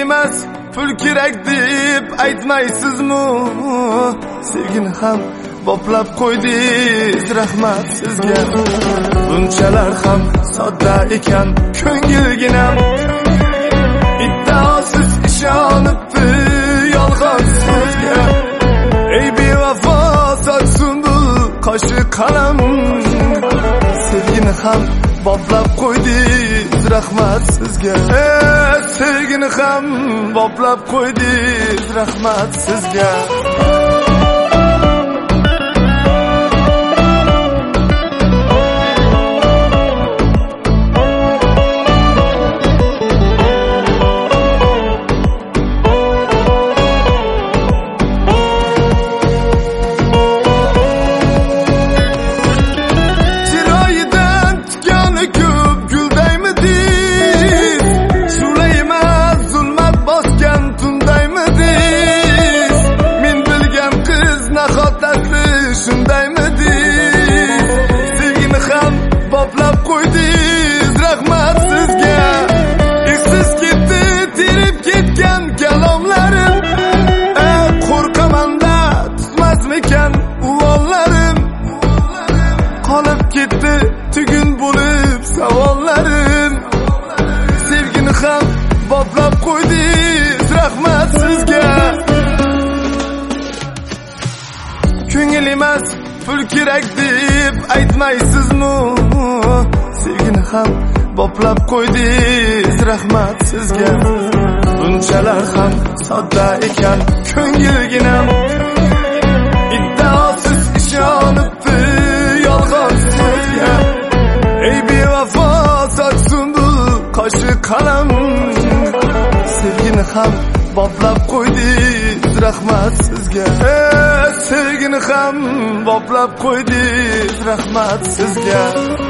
emas pul kerak deb aytmaysizmi? Sevgini ham boplab qo'ydingiz, rahmat sizga. Bunchalar ham sodda ekan ko'ngilginam, iddaosiz ishonibdi yolg'on so'zga. Ey bevafo sochsun bu qoshi qalam, sevgini ham boplab qo'ydingiz, rahmat sizga. Sevgini ham boplab qo'ydingiz, rahmat sizga. Sevgini ham boplab qo'ydingiz, rahmat sizga. Esiz ketdi terib ketgan kalomlarim, qo'rqamanda tutmasmikan uvollarim. Qolib ketdi tugun bo'lib savollarim. Sevgini ham boplab qo'ydingiz, rahmat sizga. Ko'ngil emas pul kerak deb aytmaysizmi? Sevgini ham boplab qo'ydingiz, rahmat sizga. Bunchalar ham sodda ekan ko'ngilginam, iddaosiz ishonibdi yolg'on so'zga. Ey bevafo sochsun bu qoshi qalam, sevgini ham boplab qo'ydingiz, rahmat sizga. Sevgini ham boplab qo'ydingiz, rahmat sizga.